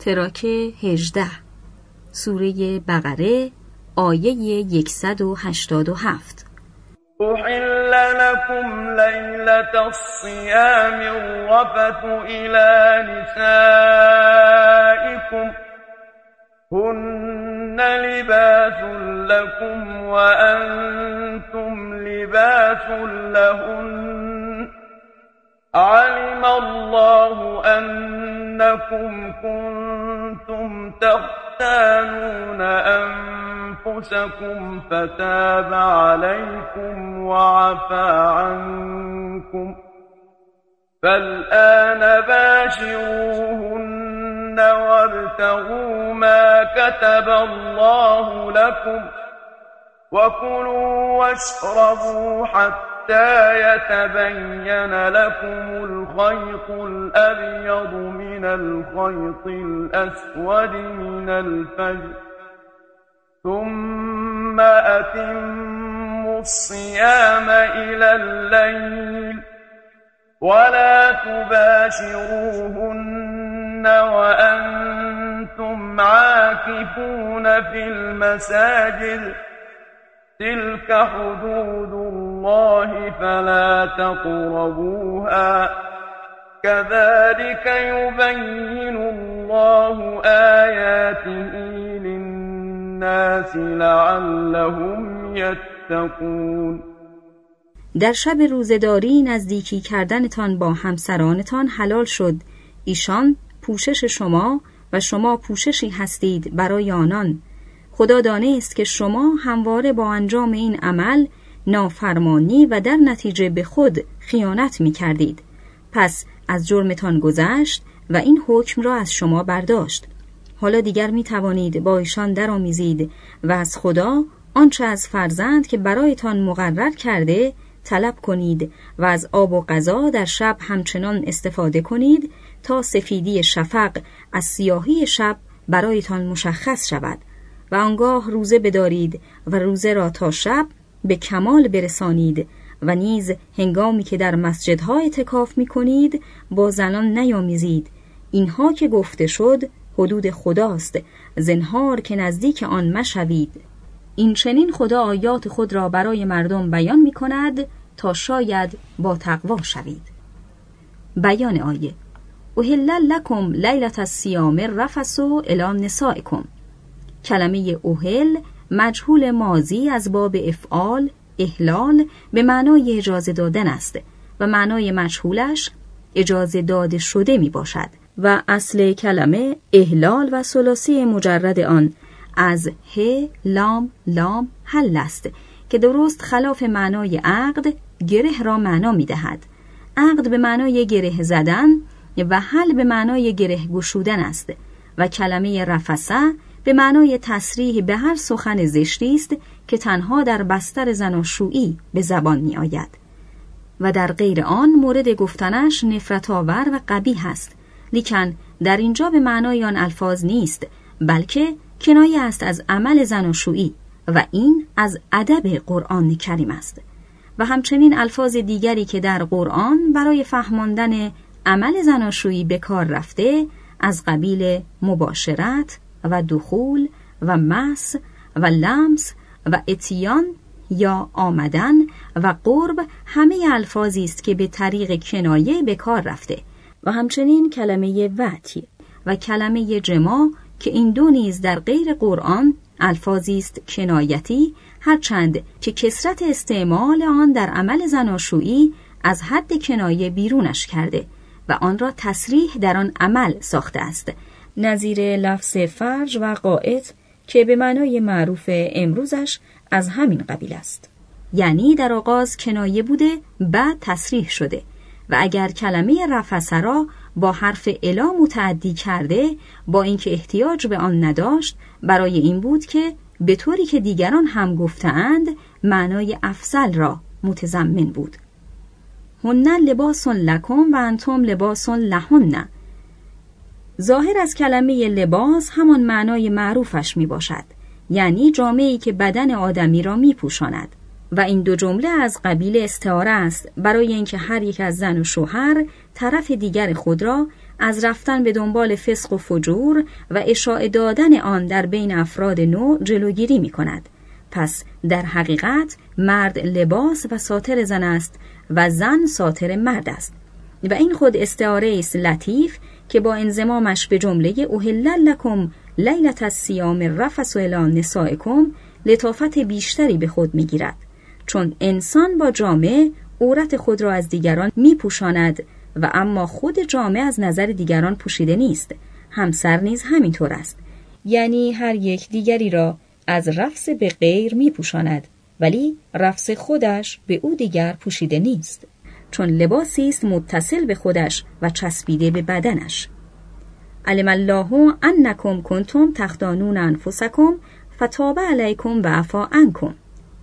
تراک 18 سوره بقره آیه 187. أحل لكم ليلة الصيام الرفث إلى نسائكم هن لباس لكم وأنتم لباس لهن علم الله أنكم كنتم تختانون أنفسكم فتاب عليكم وعفى عنكم فالآن باشروهن وابتغوا ما كتب الله لكم وكلوا واشربوا حتى يتبين لكم الخيط الأبيض من الخيط الأسود من الفجر ثم أتموا الصيام إلى الليل ولا تباشروهن وأنتم عاكفون في المساجد تلك حدود الله فلا تقربوها كذلك يبين الله آياته للناس لعلهم يتقون. در شب روزه‌داری نزدیکی کردنتان با همسرانتان حلال شد. ایشان پوشش شما و شما پوششی هستید برای آنان. خدا دانست که شما همواره با انجام این عمل نافرمانی و در نتیجه به خود خیانت می کردید. پس از جرمتان گذشت و این حکم را از شما برداشت. حالا دیگر می توانید با ایشان درآمیزید و از خدا آنچه از فرزند که برایتان مقرر کرده طلب کنید و از آب و غذا در شب همچنان استفاده کنید تا سفیدی شفق از سیاهی شب برایتان مشخص شود و آنگاه روزه بدارید و روزه را تا شب به کمال برسانید و نیز هنگامی که در مسجدها اعتکاف می کنید با زنان نیامیزید. اینها که گفته شد حدود خداست، زنهار که نزدیک آن مشوید. این چنین خدا آیات خود را برای مردم بیان می کند تا شاید با تقوا شوید. بیان آیه: احل لکم لیلة الصیام الرفث الی نسائکم. کلمه احل مجهول ماضی از باب افعال احلال به معنای اجازه دادن است و معنای مجهولش اجازه داده شده می باشد و اصل کلمه احلال و ثلاثی مجرد آن از ه لام لام حل است که درست خلاف معنای عقد گره را معنا می دهد. عقد به معنای گره زدن و حل به معنای گره گشودن است و کلمه رفثه به معنای تصریح به هر سخن زشتی است که تنها در بستر زناشویی به زبان می آید و در غیر آن مورد گفتنش نفرت آور و قبیح است. لیکن در اینجا به معنای آن الفاظ نیست، بلکه کنایه است از عمل زناشویی و این از ادب قرآن کریم است. و همچنین الفاظ دیگری که در قرآن برای فهماندن عمل زناشویی به کار رفته از قبیل مباشرت و دخول و مس و لمس و اتیان یا آمدن و قرب همه الفاظی است که به طریق کنایه به کار رفته و همچنین کلمه وطی و کلمه جماع که این دو نیز در غیر قرآن الفاظی است کنایتی، هرچند که کثرت استعمال آن در عمل زناشویی از حد کنایه بیرونش کرده و آن را تصریح در آن عمل ساخته است، نظیر لفظ فرج و قائط که به معنای معروف امروزش از همین قبیل است. یعنی در آغاز کنایه بوده بعد تصریح شده و اگر کلمه رفث را با حرف الا متعدی کرده با اینکه احتیاج به آن نداشت برای این بود که به طوری که دیگران هم گفتند معنای افضل را متضمن بود. هن لباس لکم و انتم لباس لهن. ظاهر از کلمه لباس همان معنای معروفش می باشد، یعنی جامه‌ای که بدن آدمی را می پوشاند و این دو جمله از قبیل استعاره است برای اینکه هر یک از زن و شوهر طرف دیگر خود را از رفتن به دنبال فسق و فجور و اشاعه دادن آن در بین افراد نوع جلوگیری می کند. پس در حقیقت مرد لباس و ساتر زن است و زن ساتر مرد است و این خود استعاره است لطیف که با انضمامش به جمله احل لکم لیلة الصیام الرفث الی نسائکم لطافت بیشتری به خود می گیرد، چون انسان با جامه عورت خود را از دیگران می پوشاند و اما خود جامه از نظر دیگران پوشیده نیست. همسر نیز همینطور است، یعنی هر یک دیگری را از رفث به غیر می پوشاند ولی رفث خودش به او دیگر پوشیده نیست، چون لباسی است متصل به خودش و چسبیده به بدنش. علم الله انکم کنتم تختانون انفسکم فتاب علیکم و عفا عنکم.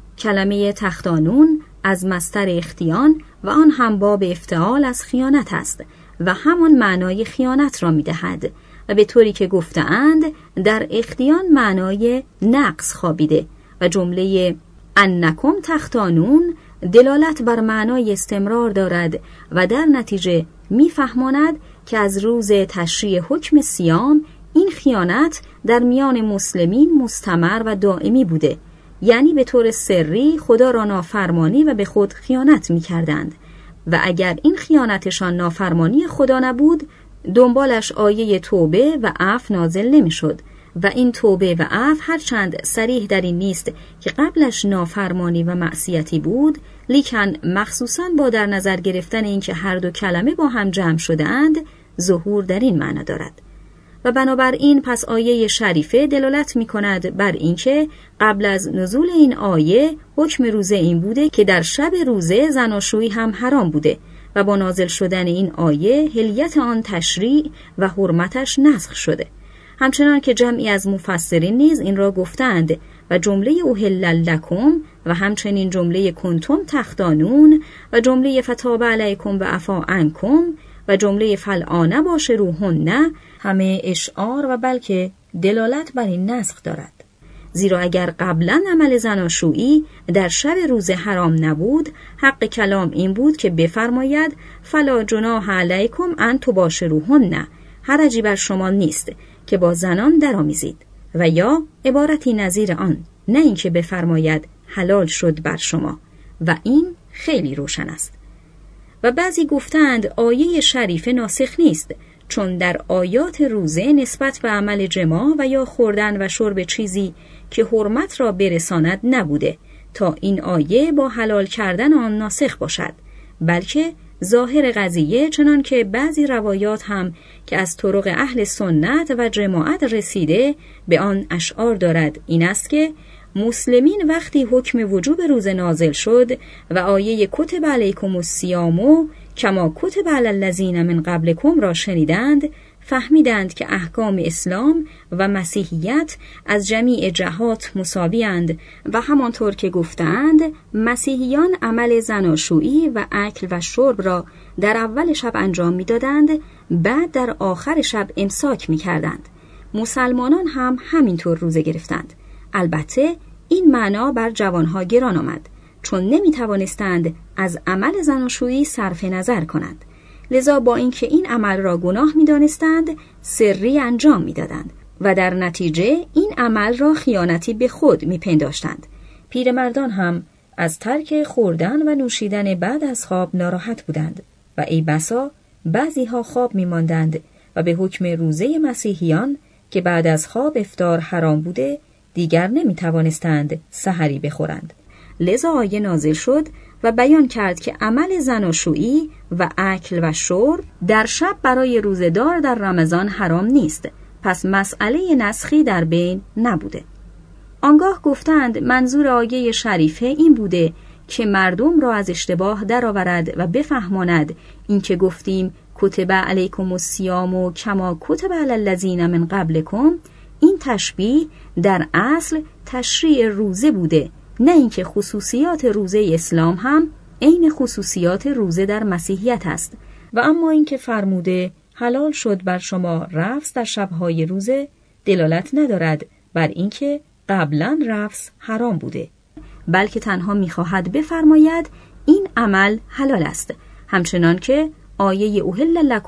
کلمه تختانون از مصدر اختیان و آن هم باب افتعال از خیانت است و همان معنای خیانت را می دهد و به طوری که گفته‌اند در اختیان معنای نقص خوابیده و جمله انکم تختانون دلالت بر معنای استمرار دارد و در نتیجه می‌فهماند که از روز تشریع حکم صیام این خیانت در میان مسلمین مستمر و دائمی بوده، یعنی به طور سری خدا را نافرمانی و به خود خیانت می‌کردند و اگر این خیانتشان نافرمانی خدا نبود دنبالش آیه توبه و عفو نازل نمی‌شد و این توبه و عفو هرچند صریح در این نیست که قبلش نافرمانی و معصیتی بود، لیکن مخصوصاً با در نظر گرفتن اینکه هر دو کلمه با هم جمع شده‌اند ظهور در این معنی دارد و بنابراین پس آیه شریفه دلالت می کند بر اینکه قبل از نزول این آیه حکم روزه این بوده که در شب روزه زناشویی هم حرام بوده و با نازل شدن این آیه حلیت آن تشریع و حرمتش نسخ شده. همچنان که جمعی از مفسرین نیز این را گفتند و جمله احل لکم و همچنین جمله کنتم تختانون و جمله فتاب علیکم و عفا عنکم و جمله فالآن باشروهن همه اشعار و بلکه دلالت بر این نسخ دارد. زیرا اگر قبلا عمل زناشویی در شب روزه حرام نبود، حق کلام این بود که بفرماید فلا جناح علیکم ان تباشروهن، حرجی بر شما نیست که با زنان درآمیزید، و یا عبارتی نظیر آن، نه اینکه بفرماید حلال شد بر شما، و این خیلی روشن است. و بعضی گفتند آیه شریفه ناسخ نیست، چون در آیات روزه نسبت به عمل جماع و یا خوردن و شرب چیزی که حرمت را برساند نبوده تا این آیه با حلال کردن آن ناسخ باشد، بلکه ظاهر قضیه چنان که بعضی روایات هم که از طرق اهل سنت و جماعت رسیده به آن اشعار دارد این است که مسلمین وقتی حکم وجوب روزه نازل شد و آیه کتب علیکم الصیام کما کتب علی الذین من قبلکم را شنیدند، فهمیدند که احکام اسلام و مسیحیت از جمیع جهات مساوی‌اند و همانطور که گفتند مسیحیان عمل زناشویی و اکل و شرب را در اول شب انجام می‌دادند، بعد در آخر شب امساک می‌کردند. مسلمانان هم همینطور روزه گرفتند. البته این معنا بر جوانها گران آمد، چون نمی‌توانستند از عمل زناشویی صرف نظر کنند. لذا با اینکه این عمل را گناه می‌دانستند، سری انجام می‌دادند و در نتیجه این عمل را خیانتی به خود می‌پنداشتند. پیرمردان هم از ترک خوردن و نوشیدن بعد از خواب ناراحت بودند و ای بسا بعضی‌ها خواب می‌ماندند و به حکم روزه مسیحیان که بعد از خواب افطار حرام بوده دیگر نمی‌توانستند سحری بخورند. لذا آیه نازل شد و بیان کرد که عمل زناشویی و اکل و شرب در شب برای روزه‌دار در رمضان حرام نیست، پس مسئله نسخی در بین نبوده. آنگاه گفتند منظور آیه شریفه این بوده که مردم را از اشتباه درآورد و بفهماند این که گفتیم کتب علیکم الصیام کما کتب علی الذین من قبلکم، این تشبیه در اصل تشریع روزه بوده، نه اینکه خصوصیات روزه اسلام هم عین خصوصیات روزه در مسیحیت است. و اما اینکه فرموده حلال شد بر شما رفث در شبهای روزه دلالت ندارد بر اینکه قبلا رفث حرام بوده، بلکه تنها می‌خواهد بفرماید این عمل حلال است، همچنان که آیه احل لکم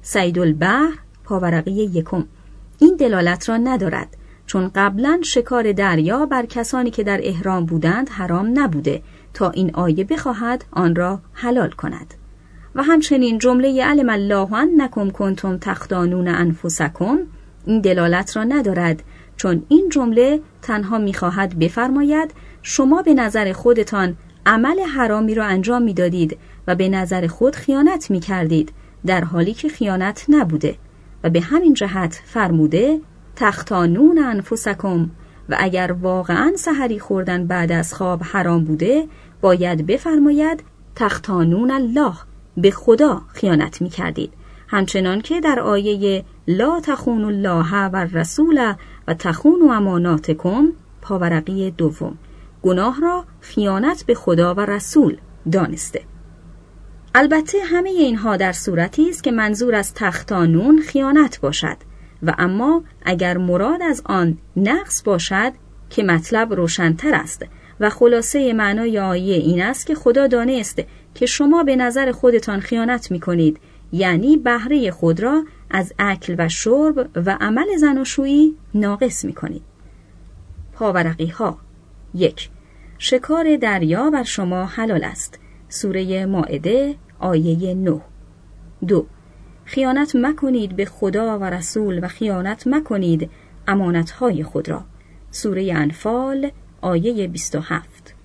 صید البحر پاورقی 1. این دلالت را ندارد، چون قبلا شکار دریا بر کسانی که در احرام بودند حرام نبوده تا این آیه بخواهد آن را حلال کند. و همچنین جمله علم الله انکم کنتم تختانون انفسکم این دلالت را ندارد، چون این جمله تنها می‌خواهد بفرماید شما به نظر خودتان عمل حرامی را انجام می‌دادید و به نظر خود خیانت می‌کردید، در حالی که خیانت نبوده، و به همین جهت فرموده تختانون انفسکم. و اگر واقعاً سحری خوردن بعد از خواب حرام بوده، باید بفرماید تختانون الله، به خدا خیانت می‌کردید، همچنان که در آیه لا تخونوا الله و الرسول و تخونوا اماناتکم پاورقی 2 گناه را خیانت به خدا و رسول دانسته. البته همه اینها در صورتی است که منظور از تختانون خیانت باشد، و اما اگر مراد از آن نقص باشد که مطلب روشن‌تر است و خلاصه معنای آیه این است که خدا دانست که شما به نظر خودتان خیانت می‌کنید، یعنی بهره خود را از اکل و شرب و عمل زناشویی ناقص می‌کنید. پاورقی ها 1. شکار دریا بر شما حلال است. سوره مائده آیه 9. 2. خیانت مکنید به خدا و رسول و خیانت مکنید امانتهای خود را. سوره انفال آیه 27.